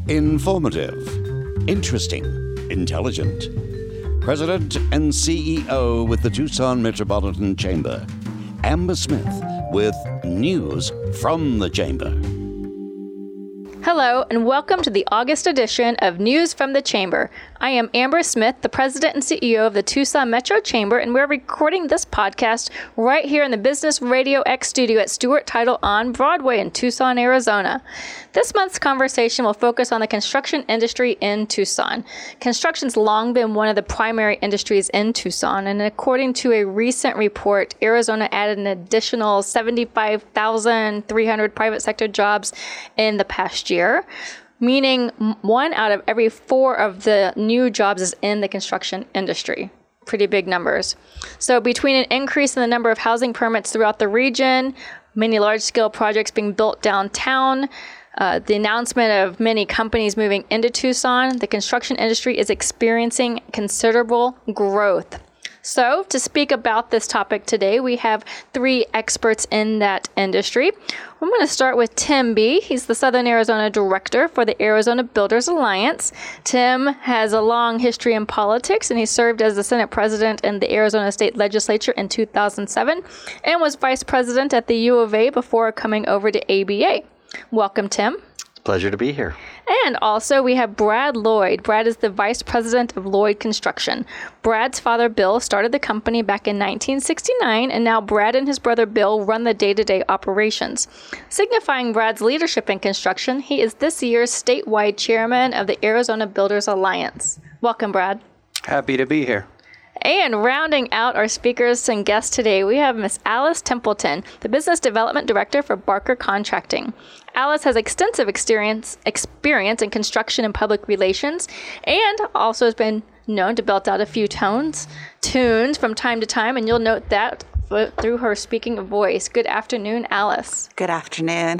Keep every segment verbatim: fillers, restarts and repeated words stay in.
Informative, interesting, intelligent. President and C E O with the Tucson Metropolitan Chamber, Amber Smith with news from the Chamber. Hello, and welcome to the August edition of News from the Chamber. I am Amber Smith, the President and C E O of the Tucson Metro Chamber, and we're recording this podcast right here in the Business Radio X studio at Stewart Title on Broadway in Tucson, Arizona. This month's conversation will focus on the construction industry in Tucson. Construction's long been one of the primary industries in Tucson, and according to a recent report, Arizona added an additional seventy-five thousand three hundred private sector jobs in the past year, meaning one out of every four of the new jobs is in the construction industry. Pretty big numbers. So between an increase in the number of housing permits throughout the region, many large-scale projects being built downtown, Uh, the announcement of many companies moving into Tucson, the construction industry is experiencing considerable growth. So, to speak about this topic today, we have three experts in that industry. I'm going to start with Tim B. He's the Southern Arizona Director for the Arizona Builders Alliance. Tim has a long history in politics, and he served as the Senate President in the Arizona State Legislature in two thousand seven and was Vice President at the U of A before coming over to A B A. Welcome, Tim. Pleasure to be here. And also we have Brad Lloyd. Brad is the Vice President of Lloyd Construction. Brad's father, Bill, started the company back in nineteen sixty-nine, and now Brad and his brother, Bill, run the day-to-day operations. Signifying Brad's leadership in construction, he is this year's statewide chairman of the Arizona Builders Alliance. Welcome, Brad. Happy to be here. And rounding out our speakers and guests today, we have Miss Alice Templeton, the Business Development Director for Barker Contracting. Alice has extensive experience experience in construction and public relations, and also has been known to belt out a few tones, tunes from time to time, and you'll note that through her speaking voice. Good afternoon, Alice. Good afternoon.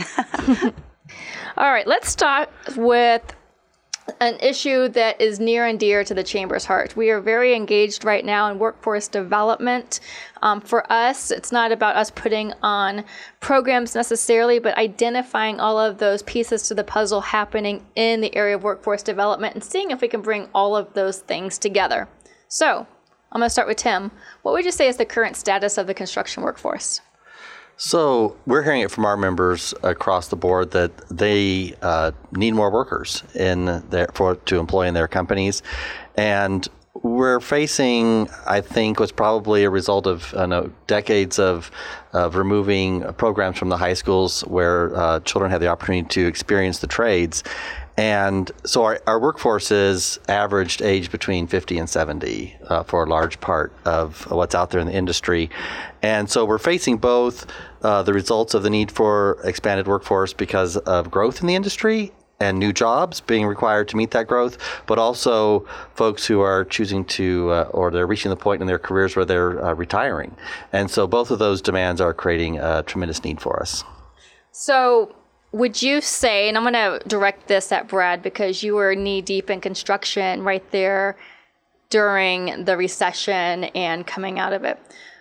All right, let's start with an issue that is near and dear to the Chamber's heart. We are very engaged right now in workforce development. Um, for us, it's not about us putting on programs necessarily, but identifying all of those pieces to the puzzle happening in the area of workforce development and seeing if we can bring all of those things together. So, I'm going to start with Tim. What would you say is the current status of the construction workforce? So we're hearing it from our members across the board that they uh, need more workers in their, for to employ in their companies, and we're facing, I think, what's probably a result of I know, decades of of removing programs from the high schools where uh, children have the opportunity to experience the trades. And so our, our workforce is averaged age between fifty and seventy uh, for a large part of what's out there in the industry. And so we're facing both uh, the results of the need for expanded workforce because of growth in the industry and new jobs being required to meet that growth, but also folks who are choosing to, uh, or they're reaching the point in their careers where they're uh, retiring. And so both of those demands are creating a tremendous need for us. So, would you say, and I'm going to direct this at Brad because you were knee deep in construction right there during the recession and coming out of it.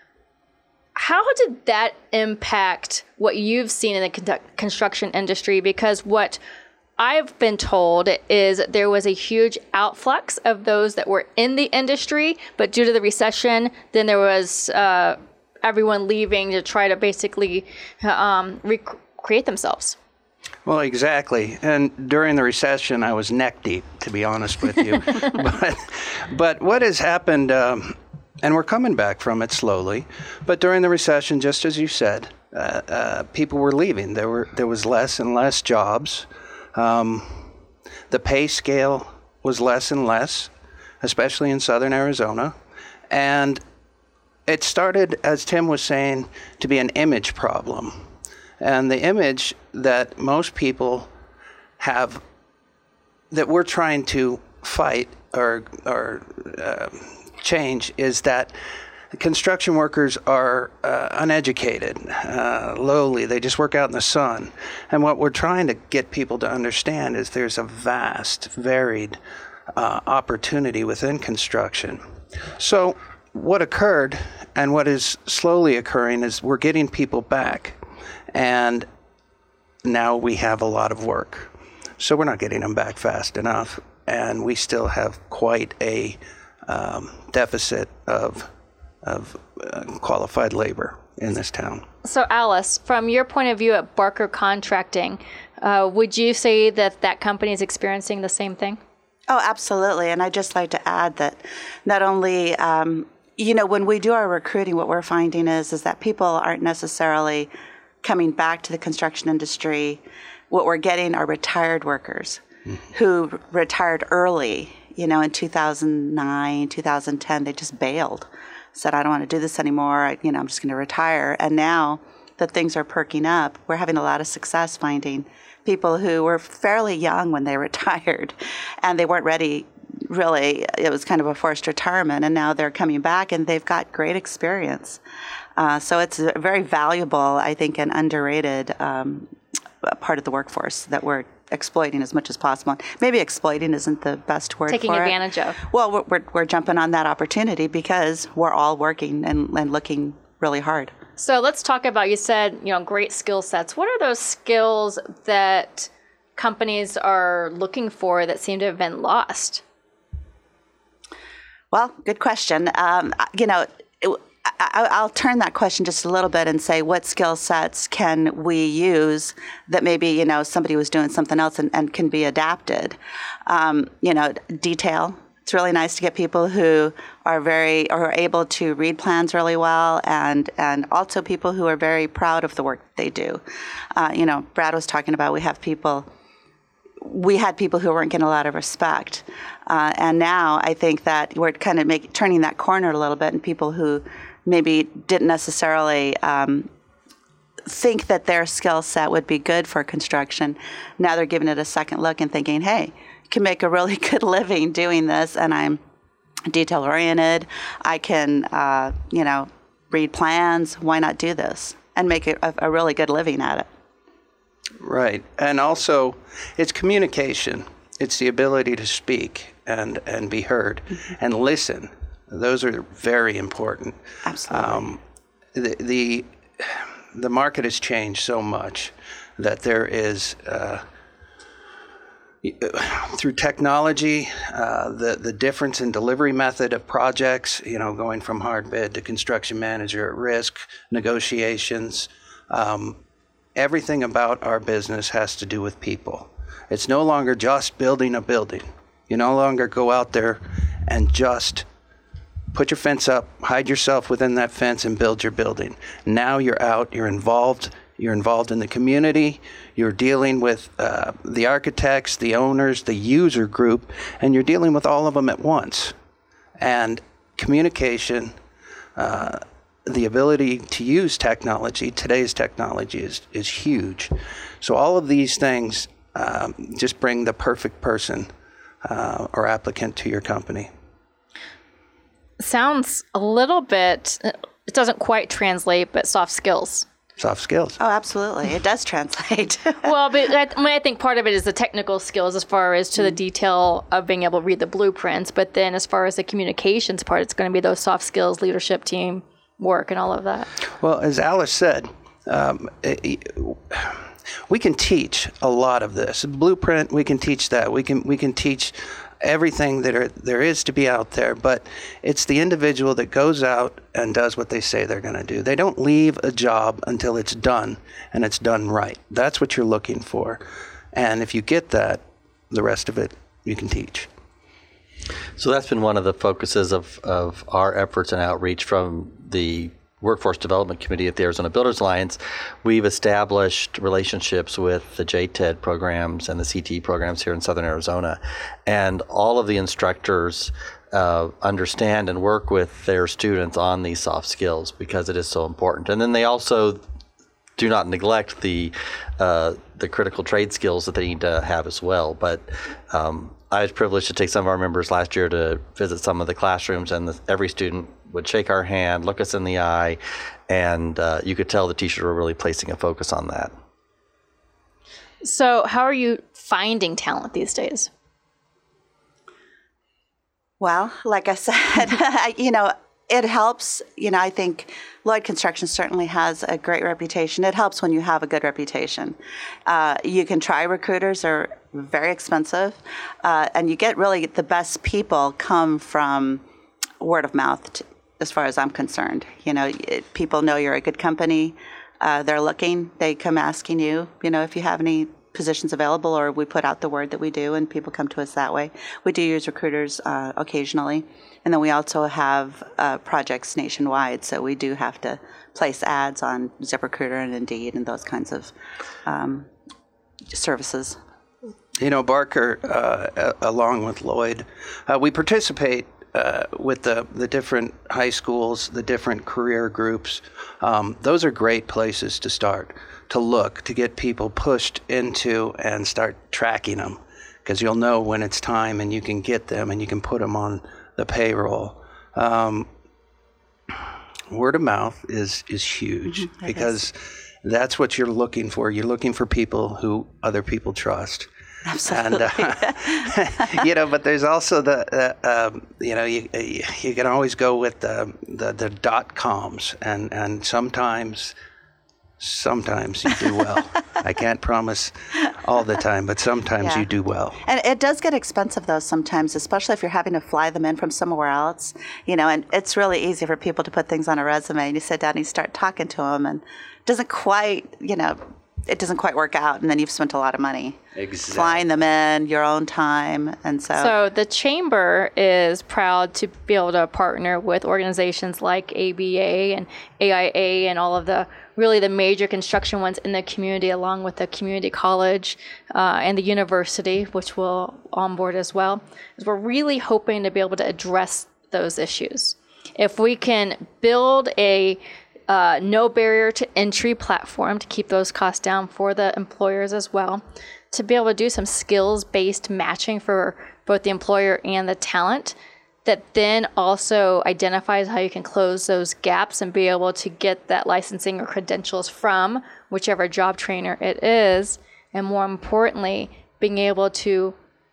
How did that impact what you've seen in the con- construction industry? Because what I've been told is there was a huge outflux of those that were in the industry, but due to the recession, then there was uh, everyone leaving to try to basically um, recreate themselves. Well, exactly. And during the recession, I was neck deep, to be honest with you. but, but what has happened, um, and we're coming back from it slowly, but during the recession, just as you said, uh, uh, people were leaving. There were there was less and less jobs. Um, the pay scale was less and less, especially in southern Arizona. And it started, as Tim was saying, to be an image problem. And the image that most people have, that we're trying to fight or or uh, change, is that construction workers are uh, uneducated, uh, lowly. They just work out in the sun. And what we're trying to get people to understand is there's a vast, varied uh, opportunity within construction. So what occurred and what is slowly occurring is we're getting people back. And now we have a lot of work. So we're not getting them back fast enough. And we still have quite a um, deficit of, of uh, qualified labor in this town. So Alice, from your point of view at Barker Contracting, uh, would you say that that company is experiencing the same thing? Oh, absolutely. And I'd just like to add that not only, um, you know, when we do our recruiting, what we're finding is, is that people aren't necessarily coming back to the construction industry. What we're getting are retired workers mm-hmm. who retired early, you know, in two thousand nine, two thousand ten, they just bailed, said, I don't want to do this anymore. I, you know, I'm just going to retire. And now that things are perking up, we're having a lot of success finding people who were fairly young when they retired and they weren't ready, really. It was kind of a forced retirement, and now they're coming back and they've got great experience. Uh, so it's a very valuable, I think, and underrated um, part of the workforce that we're exploiting as much as possible. Maybe exploiting isn't the best word Taking for it. advantage of. Well, we're, we're, we're jumping on that opportunity because we're all working and, and looking really hard. So let's talk about, you said, you know, great skill sets. What are those skills that companies are looking for that seem to have been lost? Well, good question. Um, you know, it, I, I'll turn that question just a little bit and say, what skill sets can we use that maybe, you know, somebody was doing something else and, and can be adapted? Um, you know, detail. It's really nice to get people who are very, or are able to read plans really well, and, and also people who are very proud of the work they do. Uh, you know, Brad was talking about, we have people, we had people who weren't getting a lot of respect. Uh, and now I think that we're kind of make, turning that corner a little bit, and people who maybe didn't necessarily um, think that their skill set would be good for construction, now they're giving it a second look and thinking, hey, can make a really good living doing this, and I'm detail oriented. I can, uh, you know, read plans. Why not do this and make a, a really good living at it? Right, and also it's communication. It's the ability to speak and and be heard mm-hmm. and listen. Those are very important. Absolutely. Um, the the the market has changed so much that there is. Uh, Through technology, uh, the the difference in delivery method of projects, you know, going from hard bid to construction manager at risk, negotiations, um, everything about our business has to do with people. It's no longer just building a building. You no longer go out there and just put your fence up, hide yourself within that fence and build your building. Now you're out, you're involved. You're involved in the community, you're dealing with uh, the architects, the owners, the user group, and you're dealing with all of them at once. And communication, uh, the ability to use technology, today's technology is, is huge. So all of these things um, just bring the perfect person uh, or applicant to your company. Sounds a little bit, it doesn't quite translate, but soft skills. Soft skills. Oh, absolutely. It does translate. Well, but I, I, mean, I think part of it is the technical skills as far as to the detail of being able to read the blueprints. But then as far as the communications part, it's going to be those soft skills, leadership, team work, and all of that. Well, as Alice said, um, we can teach a lot of this. Blueprint, we can teach that. We can we can teach everything that are, there is to be out there, but it's the individual that goes out and does what they say they're going to do. They don't leave a job until it's done, and it's done right. That's what you're looking for. And if you get that, the rest of it you can teach. So that's been one of the focuses of, of our efforts and outreach from the Workforce Development Committee at the Arizona Builders Alliance. We've established relationships with the J TED programs and the C T E programs here in Southern Arizona. And all of the instructors uh, understand and work with their students on these soft skills because it is so important. And then they also do not neglect the uh, the critical trade skills that they need to have as well. But um, I was privileged to take some of our members last year to visit some of the classrooms, and the, every student would shake our hand, look us in the eye, and uh, you could tell the teachers were really placing a focus on that. So how are you finding talent these days? Well, like I said, you know, it helps. You know, I think Lloyd Construction certainly has a great reputation. It helps when you have a good reputation. Uh, you can try recruiters or very expensive, uh, and you get really the best people come from word of mouth, t- as far as I'm concerned. You know, it, people know you're a good company. Uh, they're looking. They come asking you, you know, if you have any positions available, or we put out the word that we do, and people come to us that way. We do use recruiters uh, occasionally, and then we also have uh, projects nationwide, so we do have to place ads on ZipRecruiter and Indeed and those kinds of um, services. You know, Barker, uh, along with Lloyd, uh, we participate uh, with the, the different high schools, the different career groups. Um, those are great places to start, to look, to get people pushed into and start tracking them, because you'll know when it's time and you can get them and you can put them on the payroll. Um, word of mouth is, is huge, mm-hmm, because is. That's what you're looking for. You're looking for people who other people trust. Absolutely. And, uh, you know, but there's also the, uh, um, you know, you you can always go with the the, the dot coms, and, and sometimes, sometimes you do well. I can't promise all the time, but sometimes yeah. you do well. And it does get expensive, though, sometimes, especially if you're having to fly them in from somewhere else. You know, and it's really easy for people to put things on a resume, and you sit down and you start talking to them, and it doesn't quite, you know, it doesn't quite work out, and then you've spent a lot of money exactly. flying them in, your own time, and so. So the Chamber is proud to be able to partner with organizations like A B A and A I A and all of the really the major construction ones in the community, along with the community college uh, and the university, which we'll onboard as well. Because we're really hoping to be able to address those issues. If we can build a Uh, no barrier to entry platform to keep those costs down for the employers as well, to be able to do some skills-based matching for both the employer and the talent, that then also identifies how you can close those gaps and be able to get that licensing or credentials from whichever job trainer it is, and more importantly, being able to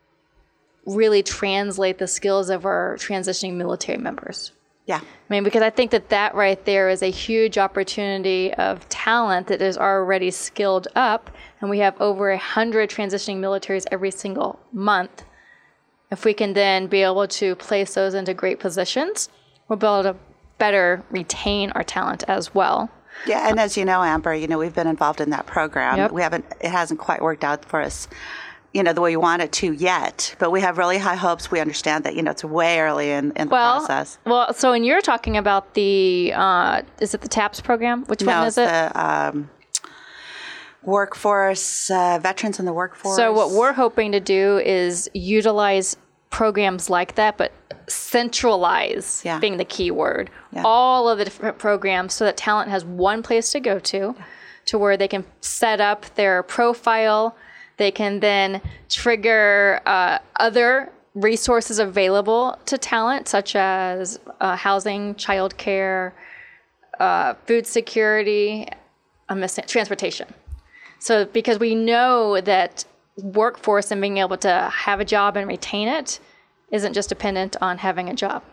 really translate the skills of our transitioning military members. Yeah. I mean, because I think that that right there is a huge opportunity of talent that is already skilled up, and we have over a hundred transitioning militaries every single month. If we can then be able to place those into great positions, we'll be able to better retain our talent as well. Yeah, and as you know, Amber, you know, we've been involved in that program. Yep. We haven't, it hasn't quite worked out for us, you know, the way we want it to yet, but we have really high hopes. We understand that, you know, it's way early in, in the well, process. Well, so when you're talking about the, uh, is it the TAPS program? Which no, one is it? The um, workforce, uh, veterans in the workforce. So what we're hoping to do is utilize programs like that, but centralize yeah. being the key word, yeah. all of the different programs, so that talent has one place to go to, yeah. to where they can set up their profile. They can then trigger uh, other resources available to talent, such as uh, housing, childcare, uh, food security, I'm missing, transportation. So because we know that workforce and being able to have a job and retain it isn't just dependent on having a job.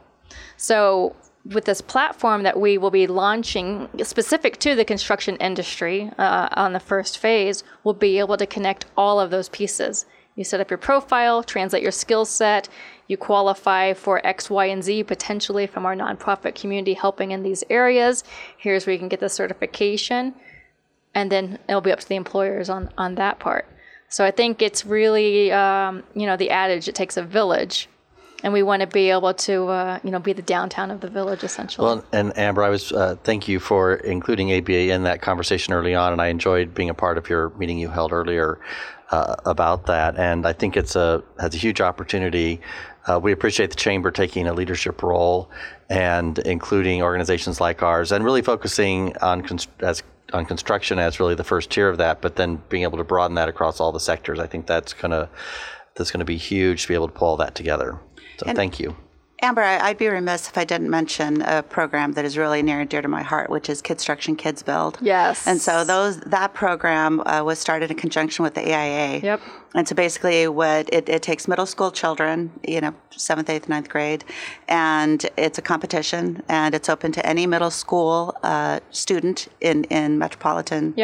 So with this platform that we will be launching specific to the construction industry uh, on the first phase, we'll be able to connect all of those pieces. You set up your profile, translate your skill set, you qualify for X, Y, and Z potentially from our nonprofit community helping in these areas. Here's where you can get the certification, and then it'll be up to the employers on, on that part. So I think it's really, um, you know, the adage, it takes a village. And we want to be able to, uh, you know, be the downtown of the village, essentially. Well, and Amber, I was uh, thank you for including A B A in that conversation early on, and I enjoyed being a part of your meeting you held earlier uh, about that. And I think it's a has a huge opportunity. Uh, we appreciate the Chamber taking a leadership role and including organizations like ours, and really focusing on const- as on construction as really the first tier of that, but then being able to broaden that across all the sectors. I think that's gonna that's gonna be huge to be able to pull all that together. So and thank you. Amber, I'd be remiss if I didn't mention a program that is really near and dear to my heart, which is Kidstruction Kids Build. Yes. And so those that program uh, was started in conjunction with the A I A. Yep. And so basically what it, it takes middle school children, you know, seventh, eighth, ninth grade, and it's a competition, and it's open to any middle school uh, student in, in metropolitan Yep.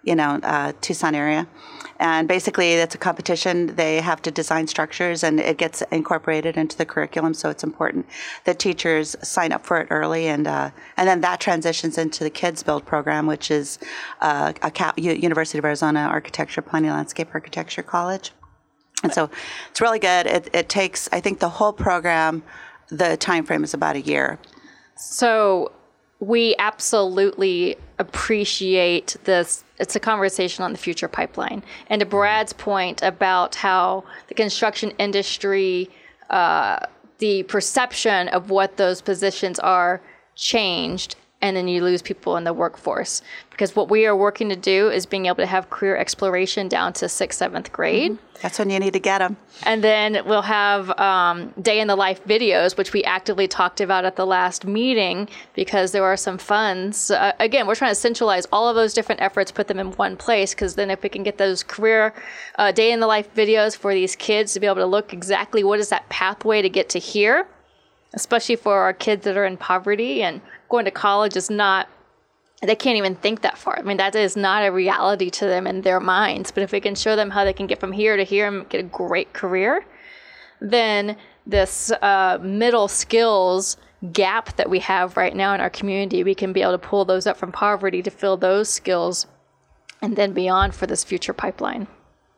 you know, uh, Tucson area. And basically, it's a competition. They have to design structures, and it gets incorporated into the curriculum. So it's important that teachers sign up for it early, and uh, and then that transitions into the Kids Build program, which is uh, a Cal- U- University of Arizona Architecture, Planning, Landscape Architecture College. And so it's really good. It, it takes, I think, the whole program. The time frame is about a year. So we absolutely appreciate this. It's a conversation on the future pipeline. And to Brad's point about how the construction industry, uh, the perception of what those positions are changed, and then you lose people in the workforce. Because what we are working to do is being able to have career exploration down to sixth, seventh grade. Mm-hmm. That's when you need to get them. And then we'll have um, day in the life videos, which we actively talked about at the last meeting, because there are some funds. Uh, again, we're trying to centralize all of those different efforts, put them in one place, because then if we can get those career uh, day in the life videos for these kids to be able to look exactly what is that pathway to get to here, especially for our kids that are in poverty and going to college is not, they can't even think that far. I mean, that is not a reality to them in their minds. But if we can show them how they can get from here to here and get a great career, then this uh, middle skills gap that we have right now in our community, we can be able to pull those up from poverty to fill those skills and then beyond for this future pipeline.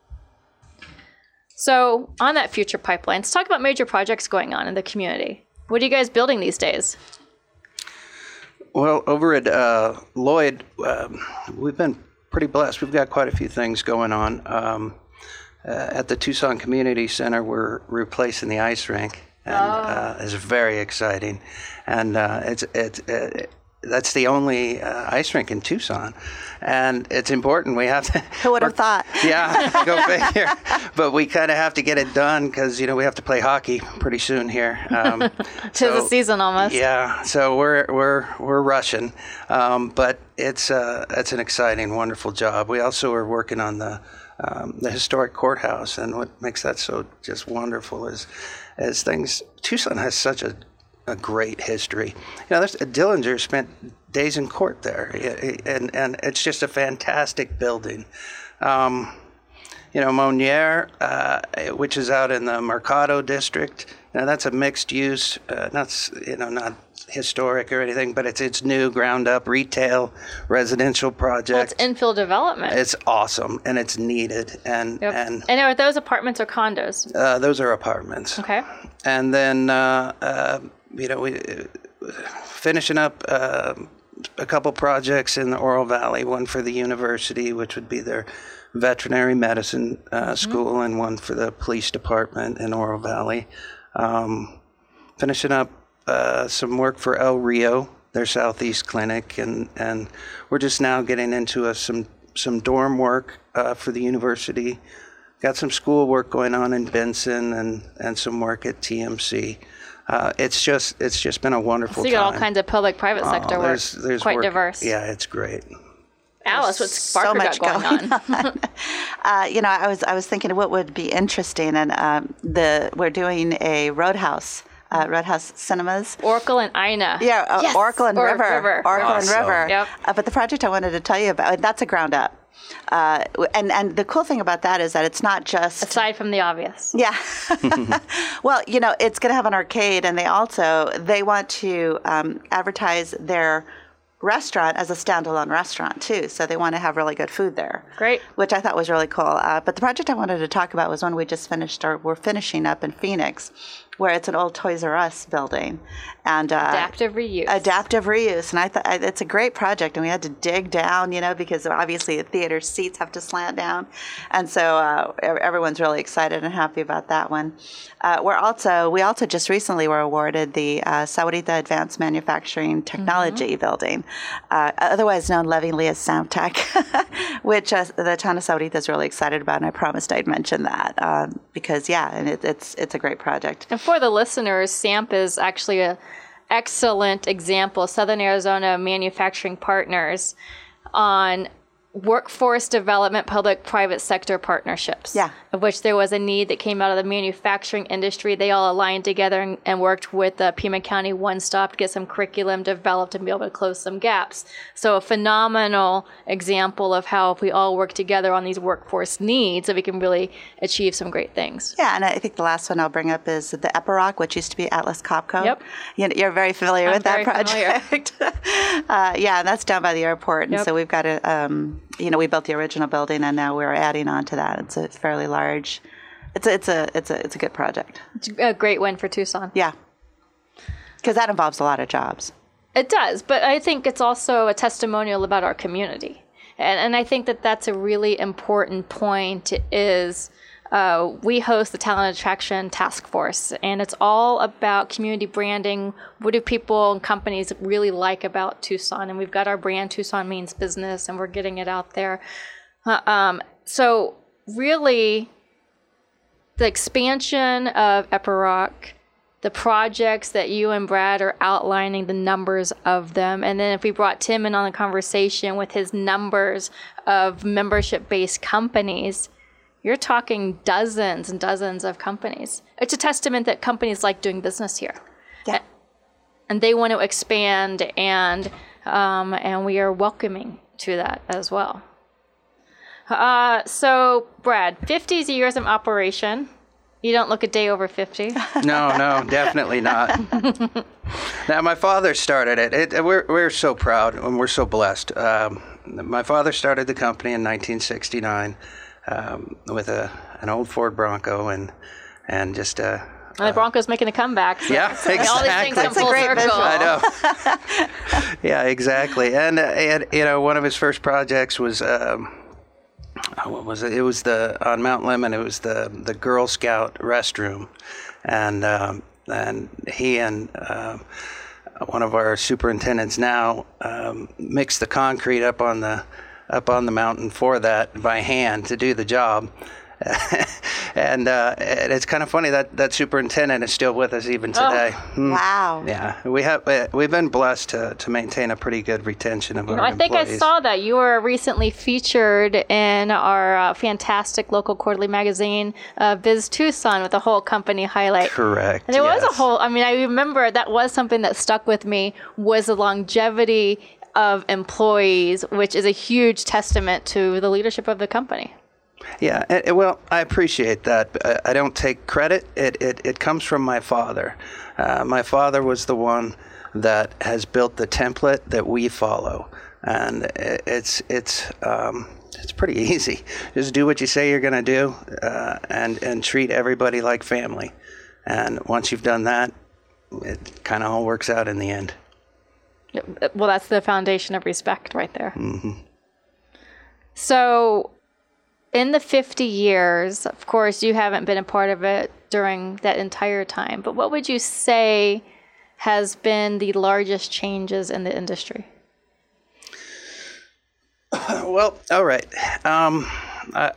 So on that future pipeline, let's talk about major projects going on in the community. What are you guys building these days? Well, over at uh, Lloyd, um, we've been pretty blessed. We've got quite a few things going on. Um, uh, at the Tucson Community Center, we're replacing the ice rink, and oh. uh, it's very exciting. And uh, it's it's it, that's the only uh, ice rink in Tucson, and it's important. We have to. Who would have thought? Yeah, go figure. But we kind of have to get it done because you know we have to play hockey pretty soon here. Um, Tis so, the season almost. Yeah, so we're we're we're rushing, um, but it's uh, it's an exciting, wonderful job. We also are working on the um, the historic courthouse, and what makes that so just wonderful is as things. Tucson has such a a great history. You know, there's, Dillinger spent days in court there, and and it's just a fantastic building. Um, you know, Monier, uh, which is out in the Mercado district. Now that's a mixed use, uh, not you know not historic or anything, but it's it's new, ground up retail residential project. Well, it's infill development. It's awesome and it's needed. And yep. and and are those apartments or condos? Uh, those are apartments. Okay. And then. Uh, uh, You know, we uh, finishing up uh, a couple projects in the Oro Valley. One for the university, which would be their veterinary medicine uh, mm-hmm. school, and one for the police department in Oro Valley. Um, finishing up uh, some work for El Rio, their southeast clinic, and, and we're just now getting into a, some some dorm work uh, for the university. Got some school work going on in Benson, and, and some work at T M C. Uh, it's just it's just been a wonderful time. So you got all kinds of public-private oh, sector there's, work. there's Quite work. diverse. Yeah, it's great. Alice, what's Sparker so much got going, going on? on. uh, you know, I was I was thinking what would be interesting, and um, the we're doing a Roadhouse. Uh, Roadhouse Cinemas. Oracle and Ina. Yeah, uh, yes. Oracle and or- River. River. Oracle awesome. and River. Yep. Uh, but the project I wanted to tell you about, that's a ground up. Uh, and, and the cool thing about that is that it's not just... Aside from the obvious. Yeah. Well, you know, it's going to have an arcade, and they also, they want to um, advertise their restaurant as a standalone restaurant, too. So they want to have really good food there. Great. Which I thought was really cool. Uh, but the project I wanted to talk about was one we just finished, or we're finishing up in Phoenix, where it's an old Toys R Us building. And uh, Adaptive reuse. Adaptive reuse. And I thought it's a great project. And we had to dig down, you know, because obviously the theater seats have to slant down. And so uh, everyone's really excited and happy about that one. Uh, we're also, we also just recently were awarded the uh, Sahuarita Advanced Manufacturing Technology mm-hmm. building, uh, otherwise known lovingly as SAMTech, which uh, the town of Sahuarita is really excited about. And I promised I'd mention that um, because, yeah, and it, it's it's a great project. And for the listeners, SAMP is actually a excellent example, Southern Arizona Manufacturing Partners, on workforce development, public-private sector partnerships. Yeah. Of which there was a need that came out of the manufacturing industry. They all aligned together and, and worked with the Pima County One Stop to get some curriculum developed and be able to close some gaps. So a phenomenal example of how if we all work together on these workforce needs, that we can really achieve some great things. Yeah, and I think the last one I'll bring up is the Epiroc, which used to be Atlas Copco. Yep. You know, you're very familiar I'm with that very project. uh, yeah, and that's down by the airport. And Yep. so we've got a, um, you know, we built the original building, and now we're adding on to that. It's a it's fairly large. It's a, it's a it's a it's a good project. It's a great win for Tucson. Yeah, because that involves a lot of jobs. It does, but I think it's also a testimonial about our community. And, and I think that that's a really important point is uh, we host the Talent Attraction Task Force, and it's all about community branding. What do people and companies really like about Tucson? And we've got our brand, Tucson Means Business, and we're getting it out there. Uh, um, so really, the expansion of Epiroc, the projects that you and Brad are outlining, the numbers of them. And then if we brought Tim in on the conversation with his numbers of membership-based companies, you're talking dozens and dozens of companies. It's a testament that companies like doing business here. Yeah. And they want to expand, and um, and we are welcoming to that as well. Uh, so, Brad, fifty years of operation. You don't look a day over fifty. No, no, definitely not. Now, my father started it. it we're, we're so proud and we're so blessed. Um, my father started the company in nineteen sixty-nine um, with a an old Ford Bronco and and just uh, And the Broncos making a comeback. So yeah, so exactly. All these things come That's a full great circle. visual. I know. Yeah, exactly. And, uh, and you know, one of his first projects was. Um, What was it? It was the on Mount Lemmon. It was the the Girl Scout restroom, and um, and he and um, one of our superintendents now um, mixed the concrete up on the up on the mountain for that by hand to do the job. and, uh, and it's kind of funny that that superintendent is still with us even today. Oh, Mm. Wow. Yeah, we have we've been blessed to to maintain a pretty good retention of You our know, I think employees. I saw that you were recently featured in our uh, fantastic local quarterly magazine, uh, Biz Tucson, with a whole company highlight. Correct. And there was yes. a whole, I mean, I remember that was something that stuck with me, was the longevity of employees, which is a huge testament to the leadership of the company. Yeah, and- and well, I appreciate that. I- I don't take credit. It it, it comes from my father. Uh, my father was the one that has built the template that we follow, and i- it's it's um, it's pretty easy. Just do what you say you're going to do, uh, and and treat everybody like family. And once you've done that, it kind of all works out in the end. Well, that's the foundation of respect right there. Mm-hmm. So, in the fifty years, of course, you haven't been a part of it during that entire time, but what would you say has been the largest changes in the industry? Well, all right. Um, I,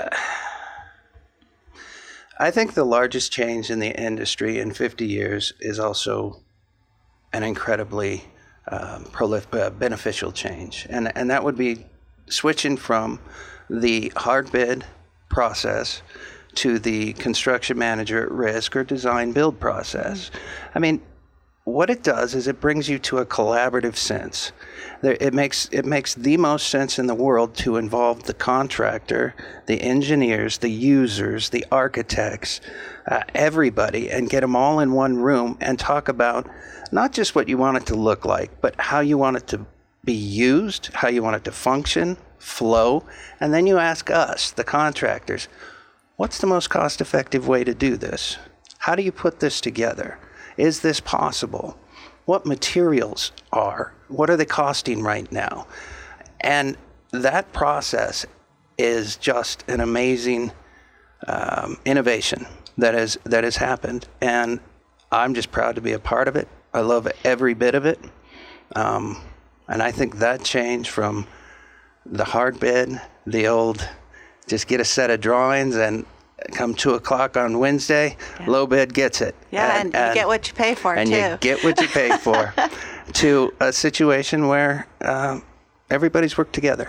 I think the largest change in the industry in fifty years is also an incredibly um, prolif- uh, beneficial change, and and that would be switching from the hard bid process to the construction manager at risk or design build process. I mean, what it does is it brings you to a collaborative sense. There, it makes it makes the most sense in the world to involve the contractor, the engineers, the users, the architects, uh, everybody, and get them all in one room and talk about not just what you want it to look like, but how you want it to be used, how you want it to function, flow, and then you ask us, the contractors, what's the most cost-effective way to do this? How do you put this together? Is this possible? What materials are? What are they costing right now? And that process is just an amazing um, innovation that has that has happened, and I'm just proud to be a part of it. I love every bit of it, um, and I think that change from the hard bid, the old, just get a set of drawings and come two o'clock on Wednesday, yeah. Low bid gets it. Yeah, and, and, and you get what you pay for, and too. And you get what you pay for, to a situation where uh, everybody's worked together.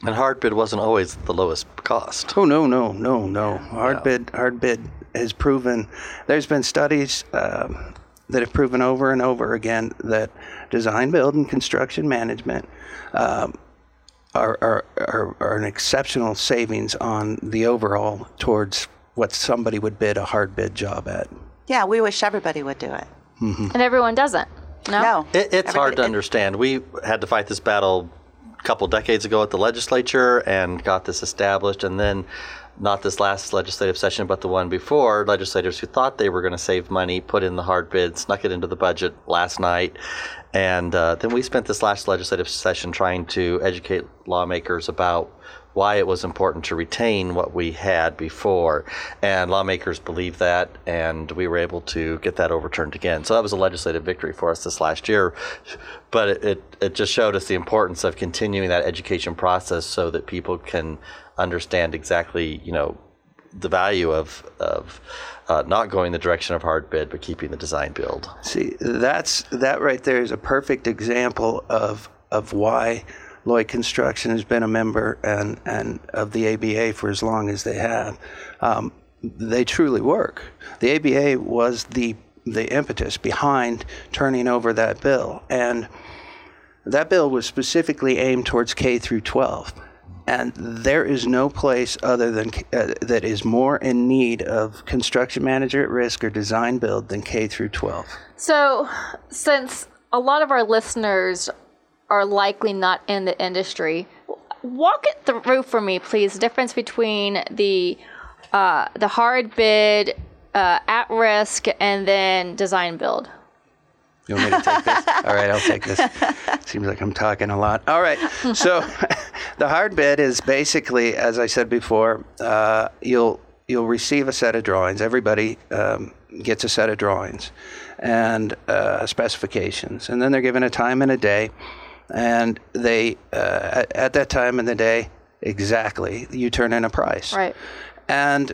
And hard bid wasn't always the lowest cost. Oh, no, no, no, no. Hard Yeah. bid, hard bid has proven, there's been studies um, that have proven over and over again that design, build, and construction management um, are, are, are, are an exceptional savings on the overall towards what somebody would bid a hard bid job at. Yeah, we wish everybody would do it. And everyone doesn't. No? No. It, it's hard Everybody- to understand. We had to fight this battle a couple decades ago at the legislature and got this established. And then, not this last legislative session, but the one before, legislators who thought they were going to save money put in the hard bid, snuck it into the budget last night. And uh, then we spent this last legislative session trying to educate lawmakers about why it was important to retain what we had before. And lawmakers believed that, and we were able to get that overturned again. So that was a legislative victory for us this last year. But it, it, it just showed us the importance of continuing that education process so that people can understand exactly, you know, the value of, of uh, not going the direction of hard bid, but keeping the design build. See, that's that right there is a perfect example of of why Lloyd Construction has been a member and, and of the A B A for as long as they have. Um, they truly work. The A B A was the the impetus behind turning over that bill, and that bill was specifically aimed towards K through twelve. And there is no place other than uh, that is more in need of construction manager at risk or design build than K through twelve. So, since a lot of our listeners are likely not in the industry, walk it through for me, please. The difference between the uh, the hard bid, uh, at risk, and then design build. You want me to take this? All right, I'll take this. Seems like I'm talking a lot. All right. So the hard bid is basically, as I said before, uh, you'll you'll receive a set of drawings. Everybody um, gets a set of drawings and uh, specifications, and then they're given a time and a day, and they uh, at, at that time in the day exactly you turn in a price. Right. And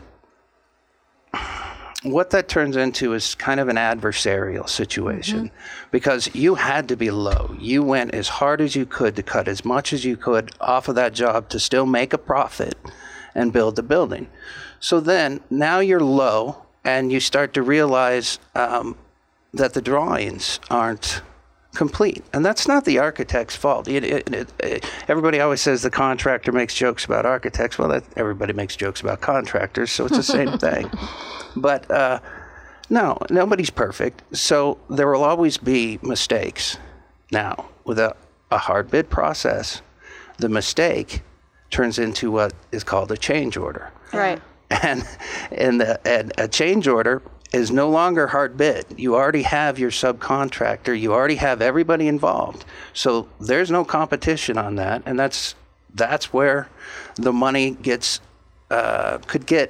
what that turns into is kind of an adversarial situation mm-hmm. because you had to be low. You went as hard as you could to cut as much as you could off of that job to still make a profit and build the building. So then now you're low and you start to realize um, that the drawings aren't complete. And that's not the architect's fault. It, it, it, it, everybody always says the contractor makes jokes about architects. Well, that, everybody makes jokes about contractors, so it's the same thing. But uh, no, nobody's perfect. So there will always be mistakes. Now, with a, a hard bid process, the mistake turns into what is called a change order. Right. And, and, the, and a change order is no longer hard bid. You already have your subcontractor. You already have everybody involved. So there's no competition on that. And that's that's where the money gets uh, could get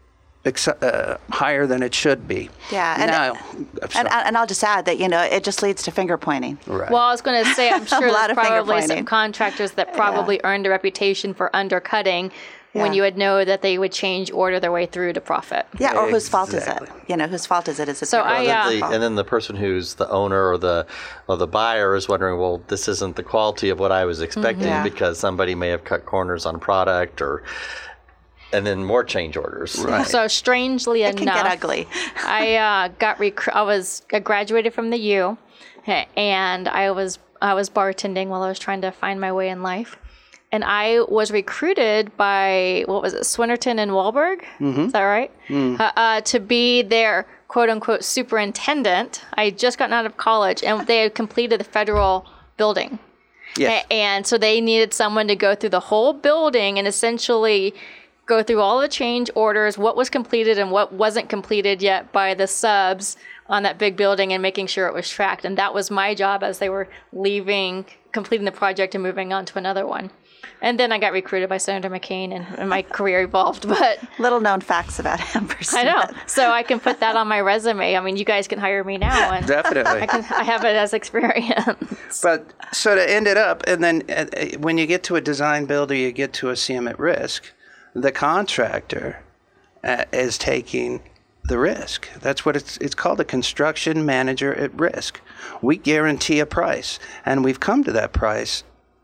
Uh, higher than it should be. Yeah, and, now, and, and I'll just add that, you know, it just leads to finger pointing. Right. Well, I was going to say, I'm sure lot there's of finger probably some pointing. contractors that probably Yeah. earned a reputation for undercutting when Yeah. you would know that they would change order their way through to profit. Yeah, or whose fault is it? Exactly. You know, whose fault is it? Is it So your I, own uh, The- fault? and then the person who's the owner or the or the buyer is wondering, well, this isn't the quality of what I was expecting Yeah. because somebody may have cut corners on product, or and then more change orders. Right. So strangely It can enough, get ugly. I uh, got rec- I was I graduated from the U, and I was I was bartending while I was trying to find my way in life, and I was recruited by what was it, Swinnerton and Wahlberg? Mm-hmm. Is that right? Mm. Uh, uh, to be their quote unquote superintendent. I had just gotten out of college, and they had completed the federal building. Yes. A- and so they needed someone to go through the whole building and essentially go through all the change orders, what was completed and what wasn't completed yet by the subs on that big building, and making sure it was tracked. And that was my job as they were leaving, completing the project and moving on to another one. And then I got recruited by Senator McCain, and, and my career evolved. But Little known facts about Amber Smith. I know, so I can put that on my resume. I mean, you guys can hire me now, and Definitely. I can I have it as experience. But so to end it up, and then uh, when you get to a design build or you get to a C M at risk, the contractor uh, is taking the risk. That's what it's it's called, a construction manager at risk. We guarantee a price, and we've come to that price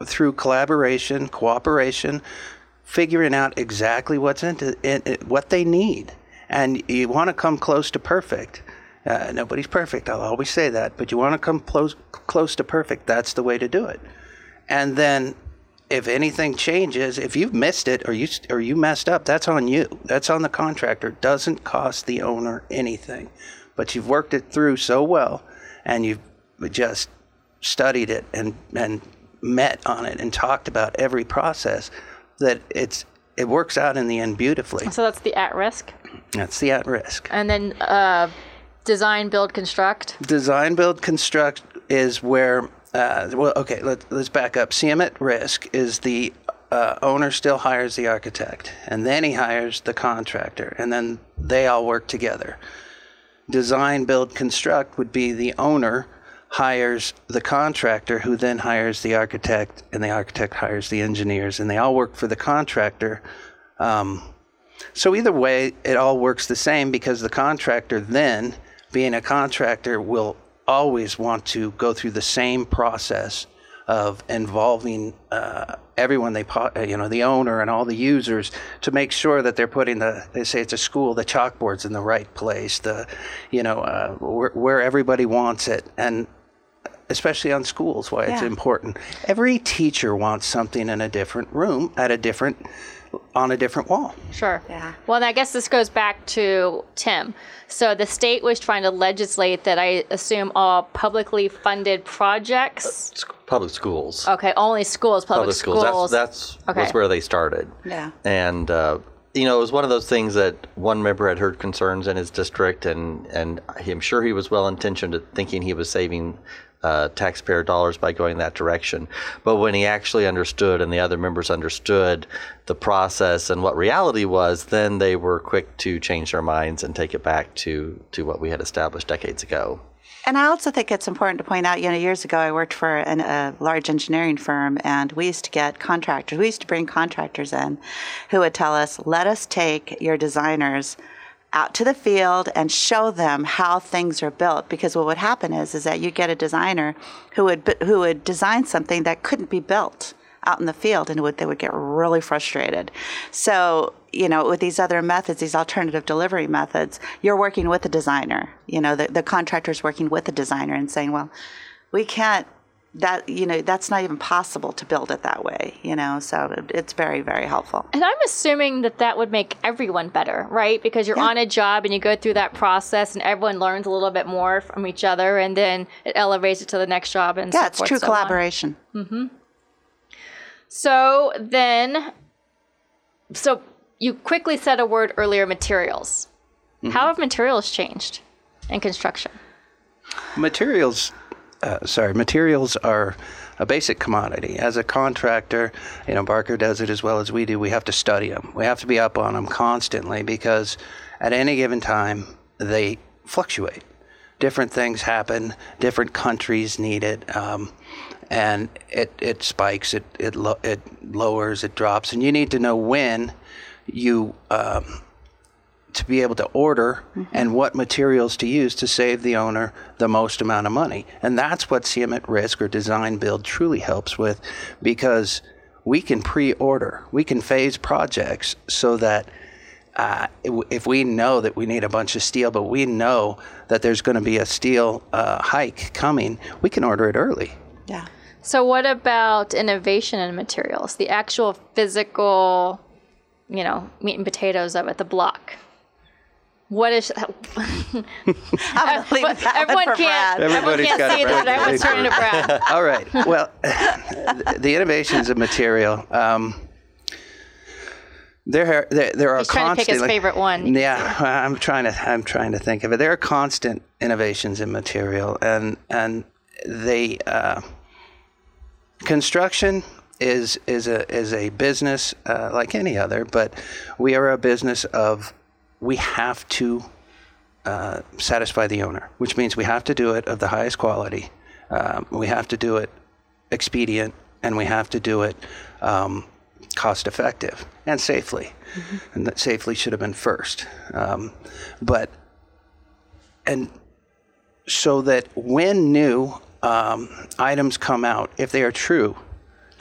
through collaboration, cooperation, figuring out exactly what's into in, in, what they need. And you want to come close to perfect. Uh, nobody's perfect. I'll always say that. But you want to come close close to perfect. That's the way to do it. And then, if anything changes, if you've missed it or you or you messed up, that's on you. That's on the contractor. It doesn't cost the owner anything. But you've worked it through so well, and you've just studied it and and met on it and talked about every process, that it's it works out in the end beautifully. So that's the at risk. That's the at risk. And then uh, design, build, construct. Design, build, construct is where. Uh, well, okay. Let, let's back up. C M at risk is the uh, owner still hires the architect, and then he hires the contractor, and then they all work together. Design, build, construct would be the owner hires the contractor, who then hires the architect, and the architect hires the engineers, and they all work for the contractor. Um, so either way, it all works the same, because the contractor then, being a contractor, will always want to go through the same process of involving uh, everyone they, you know, the owner and all the users, to make sure that they're putting the, they say it's a school, the chalkboard's in the right place, the, you know, uh, where, where everybody wants it. And especially on schools, why yeah. it's important. Every teacher wants something in a different room at a different, on a different wall. Sure. Yeah. Well, and I guess this goes back to Tim. So the state was trying to legislate that, I assume, all publicly funded projects. Uh, public schools. Okay, only schools, public, public schools. schools. That's that's okay. was where they started. Yeah. And uh, you know, it was one of those things that one member had heard concerns in his district, and and I'm sure he was well intentioned at thinking he was saving Uh, taxpayer dollars by going that direction. But when he actually understood, and the other members understood the process and what reality was, then they were quick to change their minds and take it back to, to what we had established decades ago. And I also think it's important to point out, you know, years ago I worked for an, a large engineering firm, and we used to get contractors. We used to bring contractors in who would tell us, let us take your designers out to the field and show them how things are built. Because what would happen is, is that you get a designer who would who would design something that couldn't be built out in the field, and would, they would get really frustrated. So, you know, with these other methods, these alternative delivery methods, you're working with the designer. You know, the, the contractor's working with the designer and saying, well, we can't, that, you know, that's not even possible to build it that way, you know, so it's very, very helpful. And I'm assuming that that would make everyone better, right? Because you're yeah. on a job and you go through that process, and everyone learns a little bit more from each other, and then it elevates it to the next job and yeah, so it's forth, true so collaboration. On. Mm-hmm. So then, so you quickly said a word earlier, materials. Mm-hmm. How have materials changed in construction? Materials... Uh, sorry, materials are a basic commodity. As a contractor, you know, Barker does it as well as we do. We have to study them. We have to be up on them constantly, because at any given time, they fluctuate. Different things happen. Different countries need it. Um, and it, it spikes, it, it, lo- it lowers, it drops. And you need to know when you... Um, to be able to order mm-hmm. and what materials to use to save the owner the most amount of money. And that's what C M at Risk or Design Build truly helps with, because we can pre-order, we can phase projects so that uh, if we know that we need a bunch of steel, but we know that there's going to be a steel uh, hike coming, we can order it early. Yeah. So what about innovation in materials, the actual physical, you know, meat and potatoes of it, the block? What is? I'm gonna leave that everyone one for can't. Brad. Everyone can't see that. Everyone's turning to Brad. All right. Well, the innovations of material. Um, there, there, there are He's trying to pick his favorite one. Yeah, I'm trying to. I'm trying to think of it. There are constant innovations in material, and and they uh, construction is is a is a business uh, like any other, but we are a business of. We have to uh, satisfy the owner, which means we have to do it of the highest quality. Um, we have to do it expedient, and we have to do it um, cost effective and safely. Mm-hmm. And that safely should have been first. Um, but, and so that when new um, items come out, if they are true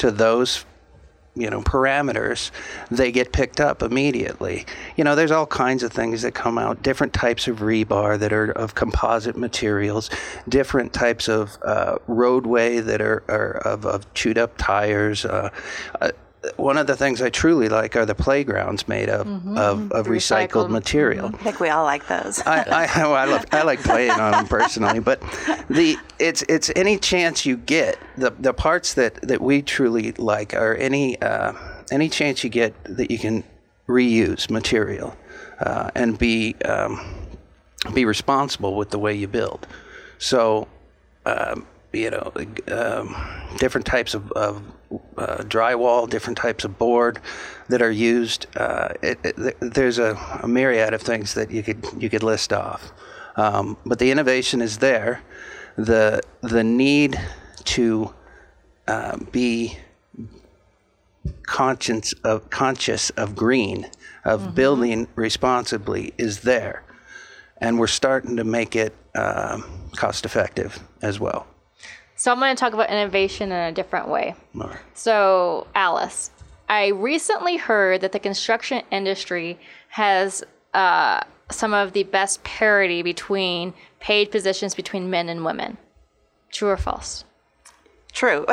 to those, you know, parameters, they get picked up immediately. You know, there's all kinds of things that come out, different types of rebar that are of composite materials, different types of uh, roadway that are, are of, of chewed up tires. Uh, uh, one of the things I truly like are the playgrounds made of, mm-hmm. of, of recycled, recycled material. I think we all like those. I, I, I, love, I like playing on them personally, but the it's it's any chance you get, the the parts that, that we truly like are any uh, any chance you get that you can reuse material uh, and be um, be responsible with the way you build. So, um, you know, um, different types of, of uh, drywall, different types of board that are used. Uh, it, it, there's a, a myriad of things that you could you could list off, um, but the innovation is there. The the need to uh, be conscious of conscious of green, of mm-hmm. building responsibly is there, and we're starting to make it um, cost effective as well. So I'm going to talk about innovation in a different way. More. So, Alice, I recently heard that the construction industry has uh, some of the best parity between paid positions between men and women. True or false? True.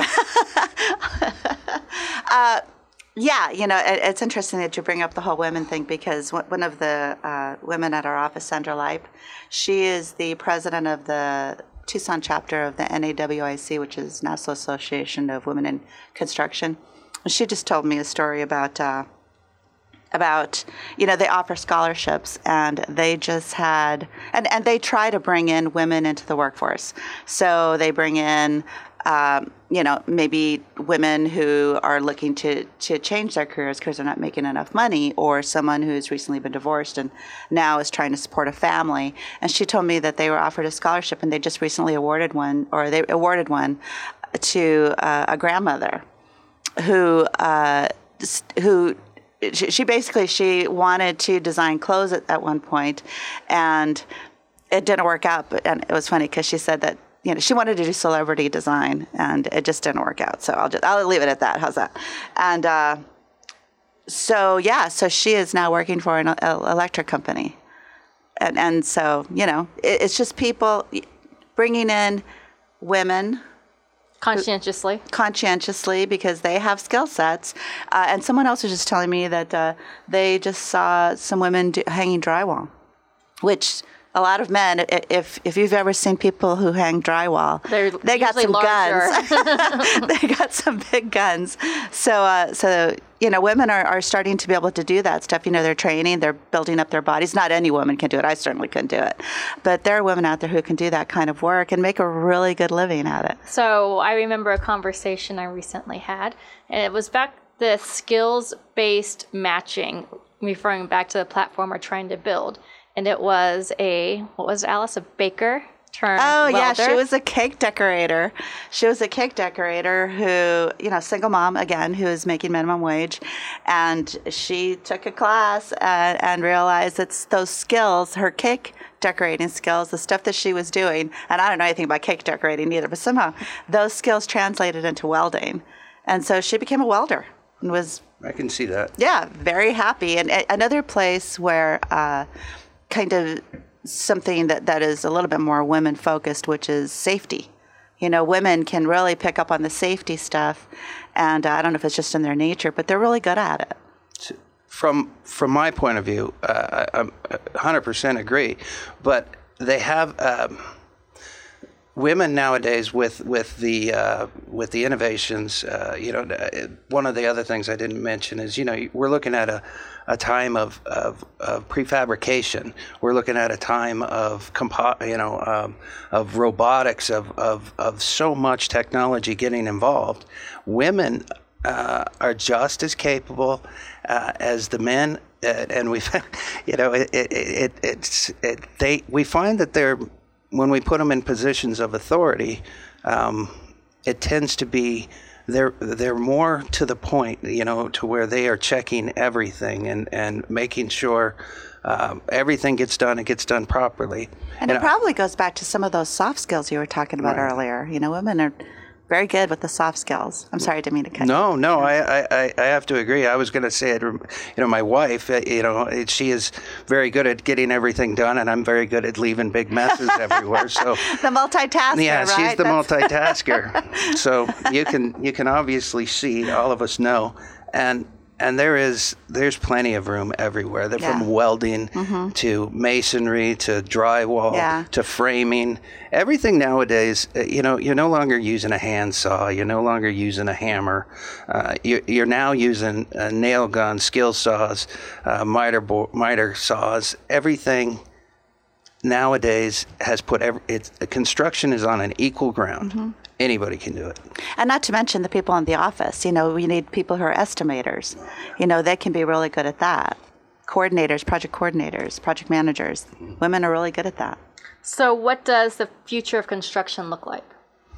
uh, yeah, you know, it, it's interesting that you bring up the whole women thing, because one of the uh, women at our office, Sandra Leip, she is the president of the Tucson chapter of the N A W I C, which is National Association of Women in Construction. And she just told me a story about, uh, about, you know, they offer scholarships, and they just had, and, and they try to bring in women into the workforce. So they bring in, um, you know, maybe women who are looking to, to change their careers because they're not making enough money, or someone who's recently been divorced and now is trying to support a family. And she told me that they were offered a scholarship, and they just recently awarded one, or they awarded one to uh, a grandmother who, uh, who, she basically, she wanted to design clothes at, at one point, and it didn't work out. But, and it was funny because she said that, you know, she wanted to do celebrity design, and it just didn't work out. So I'll just, I'll leave it at that. How's that? And uh, so, yeah, so she is now working for an electric company. And, and so, you know, it, it's just people bringing in women. Conscientiously. Who, conscientiously, because they have skill sets. Uh, and someone else was just telling me that uh, they just saw some women do, hanging drywall, which a lot of men, if if you've ever seen people who hang drywall, They're they got some larger. guns. They got some big guns. So, uh, so you know, women are, are starting to be able to do that stuff. You know, they're training, they're building up their bodies. Not any woman can do it. I certainly couldn't do it. But there are women out there who can do that kind of work and make a really good living at it. So I remember a conversation I recently had, and it was back the skills-based matching, referring back to the platform we're trying to build. And it was a, what was it, Alice, a baker turned Oh, welder? yeah, she was a cake decorator. She was a cake decorator who, you know, single mom, again, who is making minimum wage. And she took a class and, and realized it's those skills, her cake decorating skills, the stuff that she was doing. And I don't know anything about cake decorating either, but somehow those skills translated into welding. And so she became a welder and was... I can see that. Yeah, very happy. And uh, another place where... Uh, kind of something that, that is a little bit more women focused, which is safety. You know, women can really pick up on the safety stuff, and uh, I don't know if it's just in their nature, but they're really good at it. From from my point of view, uh, I one hundred percent agree, but they have um, women nowadays with with the uh, with the innovations. Uh, you know, one of the other things I didn't mention is, you know, we're looking at a a time of, of, of prefabrication. We're looking at a time of compo- you know um, of robotics, of, of of so much technology getting involved. Women uh, are just as capable uh, as the men, uh, and we, you know, it, it, it it's it, they we find that they're, when we put them in positions of authority, um, it tends to be. They're they're more to the point, you know, to where they are checking everything and, and making sure um, everything gets done, it gets done properly. And, and it I, probably goes back to some of those soft skills you were talking about right. earlier. You know, women are very good with the soft skills. I'm sorry, I didn't mean to cut you. No, no, I, I, I have to agree. I was going to say it. You know, my wife, uh, you know, it, she is very good at getting everything done, and I'm very good at leaving big messes everywhere. So the multitasker, yeah, right? she's the That's- multitasker. So you can you can obviously see, all of us know, and and there is there's plenty of room everywhere. They're Yeah. from welding to masonry to drywall Yeah. to framing. Everything nowadays, uh, you know, you're no longer using a handsaw. You're no longer using a hammer. Uh, you're, you're now using uh, nail guns, skill saws, uh, miter bo- miter saws. Everything nowadays has put every, it's construction is on an equal ground. Anybody can do it. And not to mention the people in the office. You know, we need people who are estimators. You know, they can be really good at that. Coordinators, project coordinators, project managers. Women are really good at that. So what does the future of construction look like?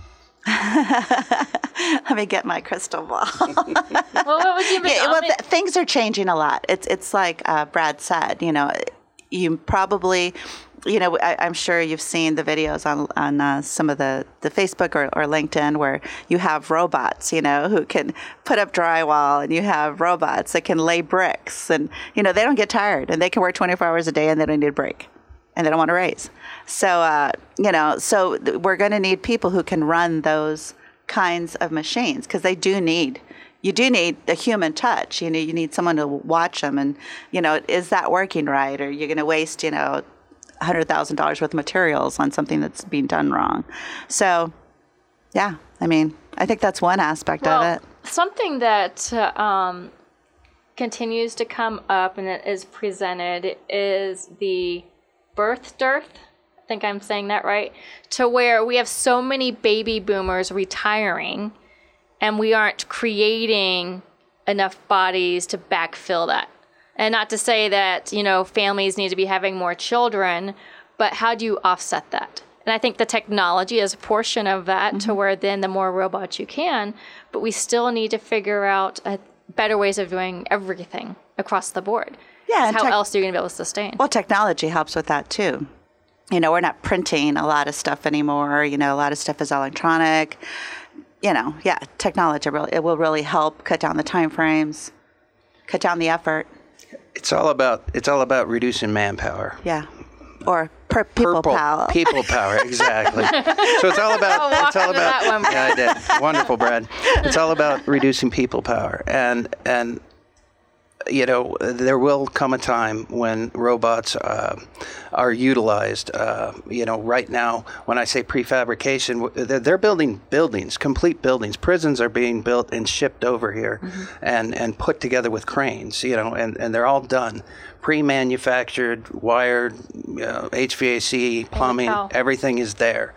Let me get my crystal ball. Well, what would you be? Yeah, well, th- things are changing a lot. It's it's like uh, Brad said. You know, you probably, you know, I, I'm sure you've seen the videos on on uh, some of the, the Facebook or, or LinkedIn where you have robots, you know, who can put up drywall, and you have robots that can lay bricks, and you know they don't get tired, and they can work twenty-four hours a day, and they don't need a break, and they don't want to raise. So uh, you know, so th- we're going to need people who can run those kinds of machines, because they do need. You do need a human touch. You know, you need someone to watch them, and you know, is that working right? Or you're going to waste, you know, one hundred thousand dollars worth of materials on something that's being done wrong. So, yeah, I mean, I think that's one aspect well, of it. something that uh, um, continues to come up and it is presented is the birth dearth. I think I'm saying that right. To where we have so many baby boomers retiring, and we aren't creating enough bodies to backfill that. And not to say that, you know, families need to be having more children, but how do you offset that? And I think the technology is a portion of that, mm-hmm. to where then the more robots you can, but we still need to figure out uh, better ways of doing everything across the board. Yeah, and How tech- else are you going to be able to sustain? Well, technology helps with that too. You know, we're not printing a lot of stuff anymore. You know, a lot of stuff is electronic. You know, yeah, technology really it will really help cut down the time frames, cut down the effort. It's all about it's all about reducing manpower. Yeah, or per people Purple power. People power, exactly. So it's all about Oh, walk it's all into about that one, Brad. yeah, I did. Wonderful, Brad. It's all about reducing people power, and and you know, there will come a time when robots uh, are utilized. Uh, you know, right now, when I say prefabrication, they're, they're building buildings, complete buildings. Prisons are being built and shipped over here, mm-hmm. and, and put together with cranes. You know, and, and they're all done, pre-manufactured, wired, uh, H V A C, plumbing, Oh, wow. everything is there.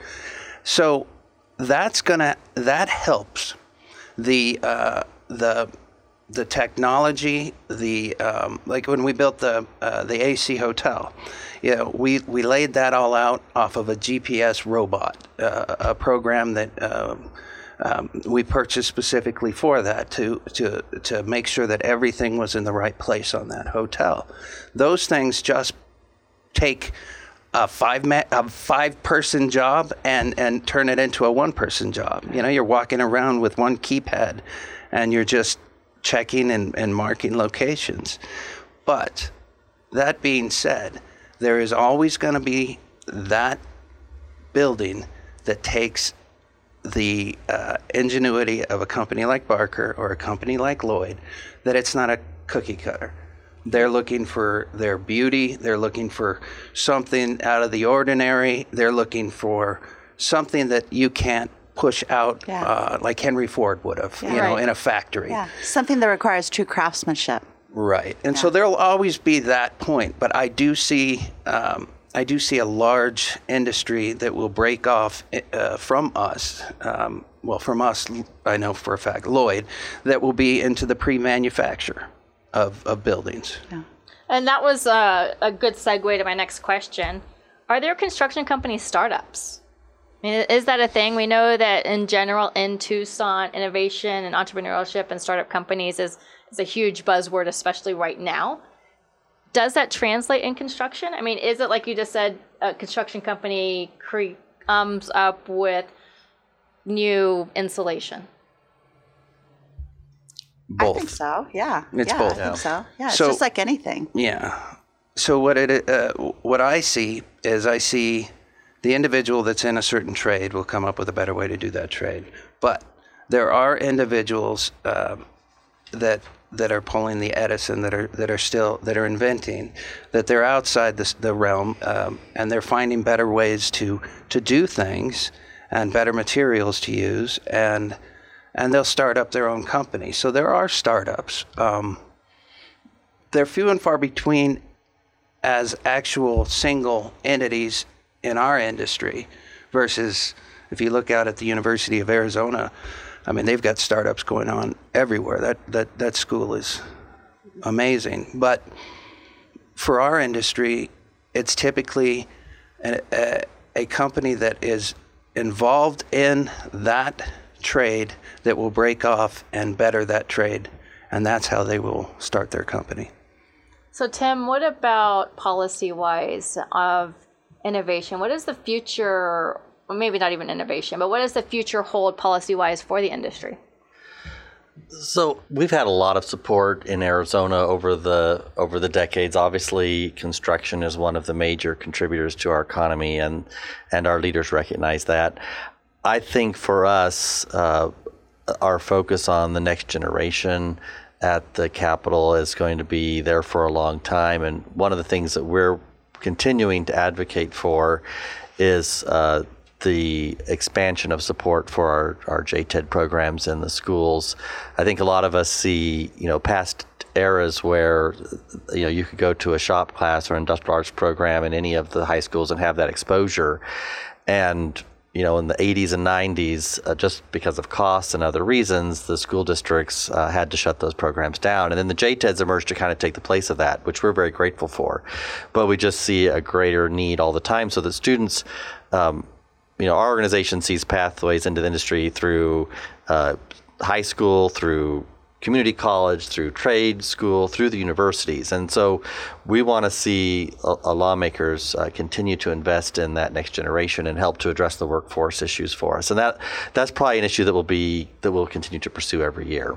So that's gonna that helps the uh, the. The technology, the um, like when we built the uh, the A C hotel, you know, we, we laid that all out off of a G P S robot, uh, a program that uh, um, we purchased specifically for that to to to make sure that everything was in the right place on that hotel. Those things just take a five ma- a five person job and and turn it into a one person job. You know, you're walking around with one keypad, and you're just checking and, and marking locations. But that being said, there is always going to be that building that takes the uh, ingenuity of a company like Barker or a company like Lloyd, that it's not a cookie cutter. They're looking for their beauty. They're looking for something out of the ordinary. They're looking for something that you can't push out, Yeah. uh, like Henry Ford would have, Yeah. you know, Right. in a factory. Yeah, something that requires true craftsmanship. Right, and so there'll always be that point. But I do see, um, I do see a large industry that will break off uh, from us. Um, well, from us, I know for a fact, Lloyd, that will be into the pre-manufacture of, of buildings. Yeah. And that was uh, a good segue to my next question. Are there construction company startups? I mean, is that a thing? We know that in general in Tucson, innovation and entrepreneurship and startup companies is, is a huge buzzword, especially right now. Does that translate in construction? I mean, is it like you just said, a construction company cre- comes up with new insulation? Both. I think so. Yeah. It's yeah, both. I think so. Yeah. It's So- just like anything. Yeah. So what it uh, what I see is I see the individual that's in a certain trade will come up with a better way to do that trade. But there are individuals uh, that that are pulling the Edison, that are that are still that are inventing, that they're outside this, the realm, um, and they're finding better ways to to do things and better materials to use, and and they'll start up their own company. So there are startups. Um, they're few and far between as actual single entities in our industry versus if you look out at the University of Arizona, I mean, they've got startups going on everywhere. That that that school is amazing. But for our industry, it's typically a, a, a company that is involved in that trade that will break off and better that trade, and that's how they will start their company. So, Tim, what about policy-wise of innovation? What is the future, or maybe not even innovation, but what does the future hold policy-wise for the industry? So we've had a lot of support in Arizona over the over the decades. Obviously, construction is one of the major contributors to our economy, and and our leaders recognize that. I think for us, uh, our focus on the next generation at the Capitol is going to be there for a long time. And one of the things that we're continuing to advocate for is uh, the expansion of support for our, our J TED programs in the schools. I think a lot of us see, you know, past eras where, you know, you could go to a shop class or industrial arts program in any of the high schools and have that exposure. And you know, in the eighties and nineties, uh, just because of costs and other reasons, the school districts uh, had to shut those programs down. And then the J TEDs emerged to kind of take the place of that, which we're very grateful for. But we just see a greater need all the time so that students, um, you know, our organization sees pathways into the industry through uh, high school, through community college, through trade school, through the universities. And so we want to see uh, uh, lawmakers uh, continue to invest in that next generation and help to address the workforce issues for us. And that that's probably an issue that will be that we'll continue to pursue every year.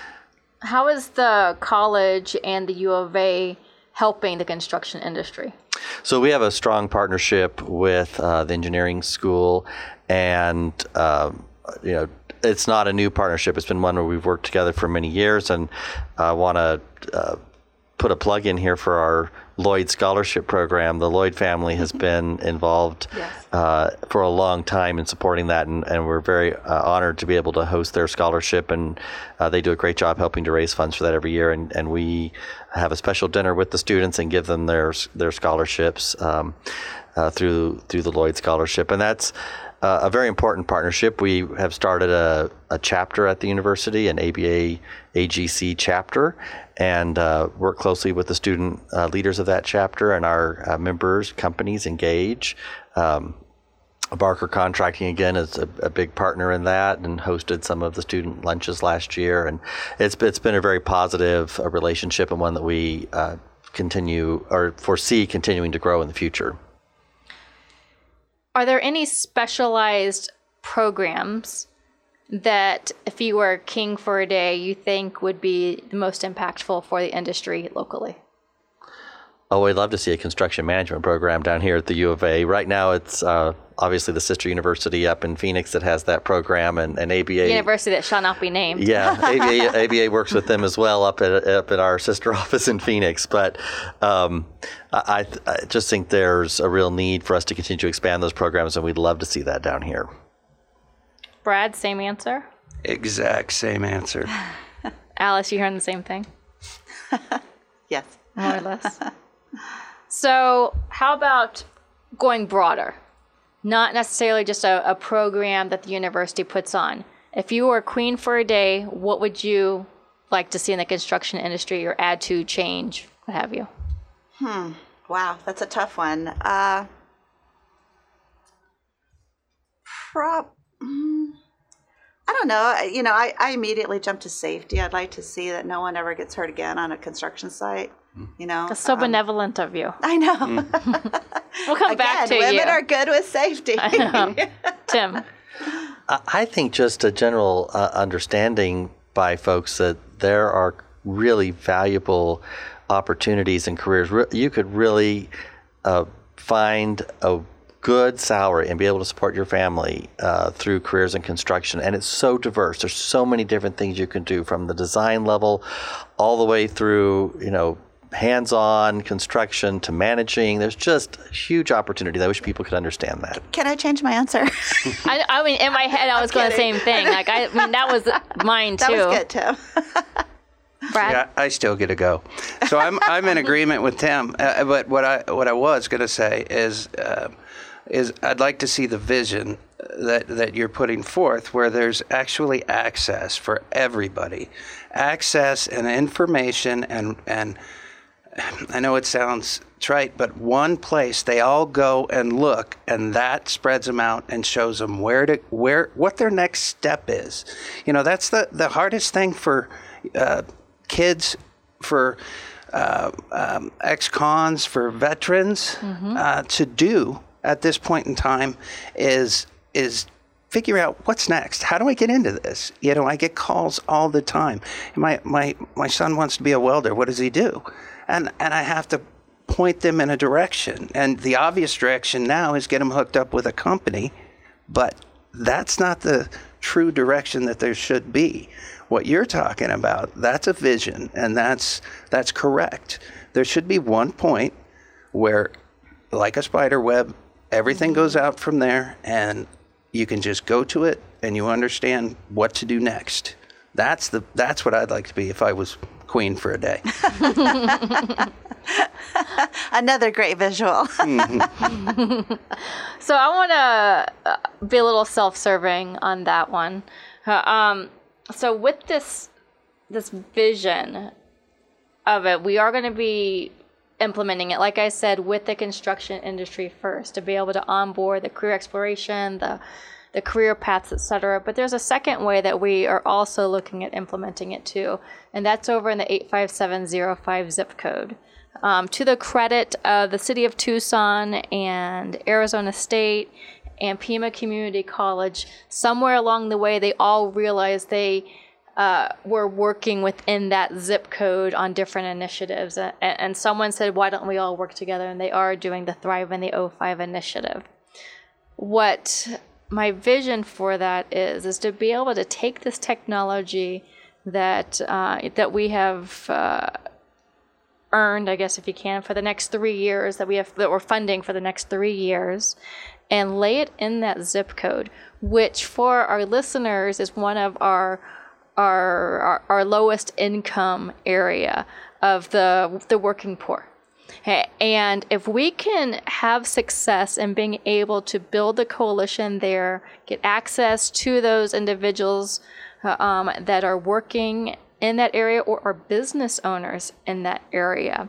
How is the college and the U of A helping the construction industry? So we have a strong partnership with uh, the engineering school, and um, you know, it's not a new partnership. It's been one where we've worked together for many years, and I want to uh, put a plug in here for our Lloyd Scholarship Program. The Lloyd family has been involved Yes. uh, for a long time in supporting that, and, and we're very uh, honored to be able to host their scholarship, and uh, they do a great job helping to raise funds for that every year, and, and we have a special dinner with the students and give them their their scholarships um, uh, through through the Lloyd Scholarship, and that's Uh, a very important partnership. We have started a, a chapter at the university, an A B A A G C chapter, and uh, work closely with the student uh, leaders of that chapter and our uh, members, companies engage. Um, Barker Contracting, again, is a, a big partner in that and hosted some of the student lunches last year. And it's, it's been a very positive uh, relationship, and one that we uh, continue or foresee continuing to grow in the future. Are there any specialized programs that, if you were king for a day, you think would be the most impactful for the industry locally? Oh, we'd love to see a construction management program down here at the U of A. Right now, it's uh, obviously the sister university up in Phoenix that has that program, and, and A B A. University that shall not be named. Yeah, A B A, A B A works with them as well up at up at our sister office in Phoenix. But um, I, I just think there's a real need for us to continue to expand those programs, and we'd love to see that down here. Brad, same answer? Exact same answer. Alice, you hearing the same thing? Yes. More or less. So how about going broader? Not necessarily just a, a program that the university puts on. If you were queen for a day, what would you like to see in the construction industry or add to, change, what have you? Hmm. Wow, that's a tough one. Uh, prob. Mm, I don't know. I- You know, I, I immediately jump to safety. I'd like to see that no one ever gets hurt again on a construction site. You know, That's so um, benevolent of you. I know. We'll come back to Again, you. women are good with safety. I know. Tim. I think just a general uh, understanding by folks that there are really valuable opportunities and careers. You could really uh, find a good salary and be able to support your family uh, through careers in construction. And it's so diverse. There's so many different things you can do, from the design level all the way through, you know, hands-on construction to managing. There's just huge opportunities. I wish people could understand that. Can I change my answer? I, I mean, in my head, I was going the same thing. Like, I, I mean, that was mine too. That was good, Tim. Brad? Yeah, I still get a go. So I'm I'm in agreement with Tim. Uh, but what I what I was going to say is uh, is I'd like to see the vision that that you're putting forth, where there's actually access for everybody, access and information and and. I know it sounds trite, but one place they all go and look, and that spreads them out and shows them where to where what their next step is. You know, that's the the hardest thing for uh, kids, for uh, um, ex-cons, for veterans mm-hmm. uh, to do at this point in time is is figure out what's next. How do I get into this? You know, I get calls all the time. My my my son wants to be a welder. What does he do? And and I have to point them in a direction. And the obvious direction now is get them hooked up with a company, but that's not the true direction that there should be. What you're talking about, that's a vision, and that's that's correct. There should be one point where, like a spider web, everything goes out from there, and you can just go to it, and you understand what to do next. That's the that's what I'd like to be if I was queen for a day. Another great visual. Mm-hmm. So I want to be a little self-serving on that one. Uh, um, so with this this vision of it, we are going to be implementing it, like I said, with the construction industry first, to be able to onboard the career exploration, the the career paths, et cetera. But there's a second way that we are also looking at implementing it too, and that's over in the eight five seven zero five zip code. Um, to the credit of the city of Tucson and Arizona State and Pima Community College, somewhere along the way, they all realized they uh, were working within that zip code on different initiatives. And, and someone said, why don't we all work together? And they are doing the Thrive in the O five initiative. What my vision for that is, is to be able to take this technology that uh, that we have uh, earned, I guess if you can, for the next three years, that we have that we're funding for the next three years, and lay it in that zip code, which for our listeners is one of our our our, our lowest income area of the the working poor. And if we can have success in being able to build a coalition there, get access to those individuals uh, um, that are working in that area, or are business owners in that area,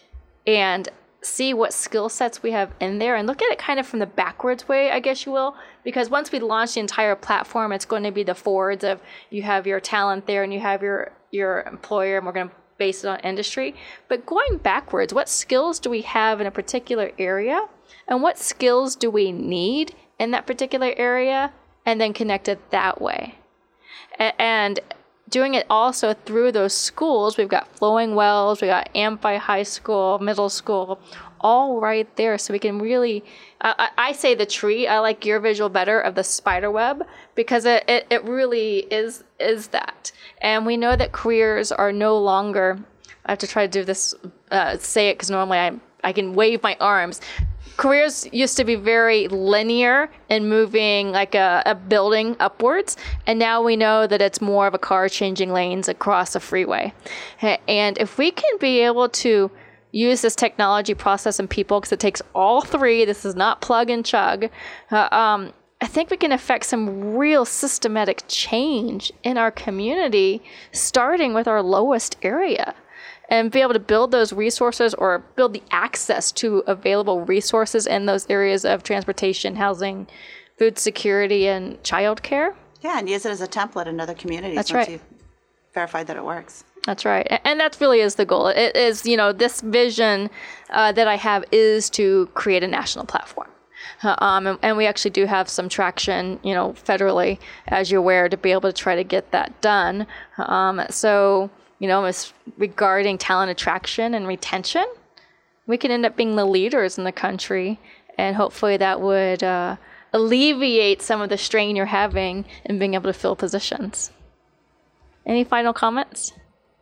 and see what skill sets we have in there, and look at it kind of from the backwards way, I guess you will, because once we launch the entire platform, it's going to be the forwards of you have your talent there and you have your your employer, and we're going to based on industry. But going backwards, what skills do we have in a particular area, and what skills do we need in that particular area, and then connect it that way. A- and doing it also through those schools. We've got Flowing Wells, we got Amphi High School, middle school, all right there. So we can really, uh, I, I say the tree, I like your visual better of the spider web, because it, it, it really is is that. And we know that careers are no longer, I have to try to do this, uh, say it, because normally I I can wave my arms. Careers used to be very linear in moving like a, a building upwards, and now we know that it's more of a car changing lanes across a freeway. And if we can be able to use this technology, process, and people, because it takes all three, this is not plug and chug, uh, um, I think we can affect some real systematic change in our community, starting with our lowest area, and be able to build those resources, or build the access to available resources in those areas of transportation, housing, food security, and childcare. Yeah, and use it as a template in other communities. That's once right. You've verified that it works. That's right. And that really is the goal. It is, you know, this vision uh, that I have is to create a national platform. Uh, Um, and, and we actually do have some traction, you know, federally, as you're aware, to be able to try to get that done. Um, so, you know, as regarding talent attraction and retention, we can end up being the leaders in the country. And hopefully that would uh, alleviate some of the strain you're having in being able to fill positions. Any final comments?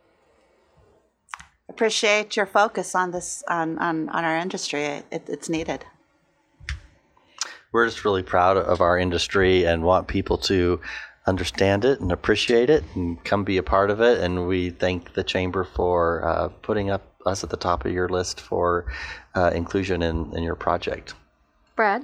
Appreciate your focus on this, on, on, on our industry. It, it's needed. We're just really proud of our industry and want people to understand it and appreciate it and come be a part of it. And we thank the Chamber for uh, putting up us at the top of your list for uh, inclusion in, in your project. Brad?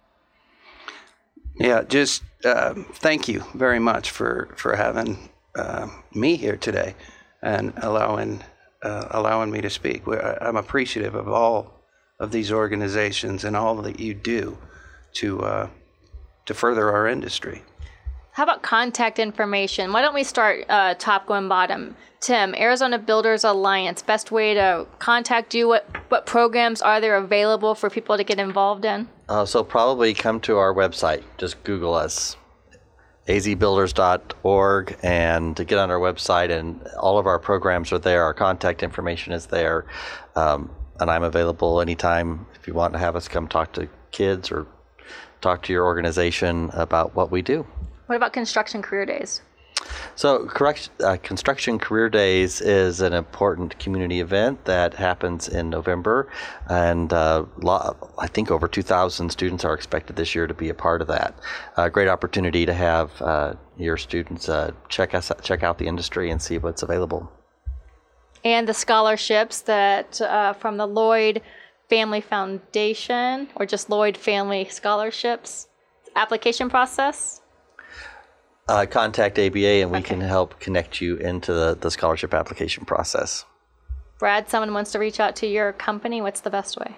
Yeah, just uh, thank you very much for, for having uh, me here today and allowing uh, allowing me to speak. I'm appreciative of all of these organizations and all that you do to uh, to further our industry. How about contact information? Why don't we start uh, top going bottom? Tim, Arizona Builders Alliance, best way to contact you. What, what programs are there available for people to get involved in? Uh, so probably come to our website. Just Google us, a z builders dot org, and to get on our website, and all of our programs are there. Our contact information is there. Um, and I'm available anytime if you want to have us come talk to kids or talk to your organization about what we do. What about Construction Career Days? So correct, uh, Construction Career Days is an important community event that happens in November, and uh, lo- I think over two thousand students are expected this year to be a part of that. A great opportunity to have uh, your students uh, check us check out the industry and see what's available. And the scholarships that uh, from the Lloyd Family Foundation, or just Lloyd Family Scholarships application process? Uh, contact A B A and we Okay. can help connect you into the, the scholarship application process. Brad, someone wants to reach out to your company. What's the best way?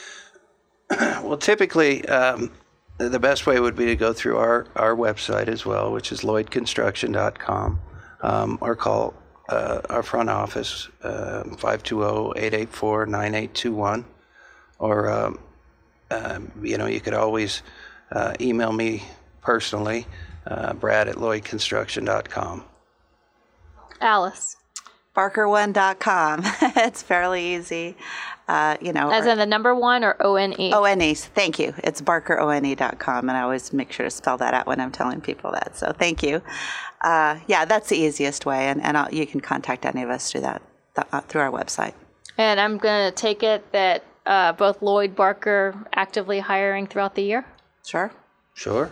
Well, typically, um, the best way would be to go through our, our website as well, which is lloyd construction dot com, um, or call uh, our front office, uh, five two zero, eight eight four, nine eight two one. Or, um, um, you know, you could always uh, email me personally, uh, brad at lloyd construction dot com. Alice. barker one dot com. It's fairly easy. Uh, you know, As or- in the number one or O N E? O N E. Thank you. It's barker O N E dot com, and I always make sure to spell that out when I'm telling people that. So thank you. Uh, yeah, that's the easiest way, and, and I'll, you can contact any of us through that, that uh, through our website. And I'm going to take it that uh, both Lloyd, Barker actively hiring throughout the year? Sure. Sure.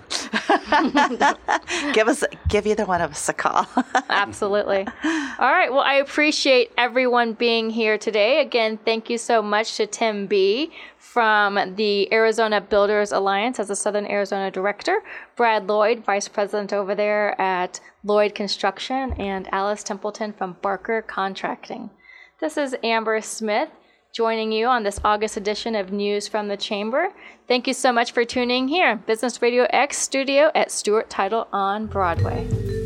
Give us, give either one of us a call. Absolutely. All right. Well, I appreciate everyone being here today. Again, thank you so much to Tim B. from the Arizona Builders Alliance as the Southern Arizona Director, Brad Lloyd, Vice President over there at Lloyd Construction, and Alice Templeton from Barker Contracting. This is Amber Smith joining you on this August edition of News from the Chamber. Thank you so much for tuning here. Business Radio X Studio at Stewart Title on Broadway.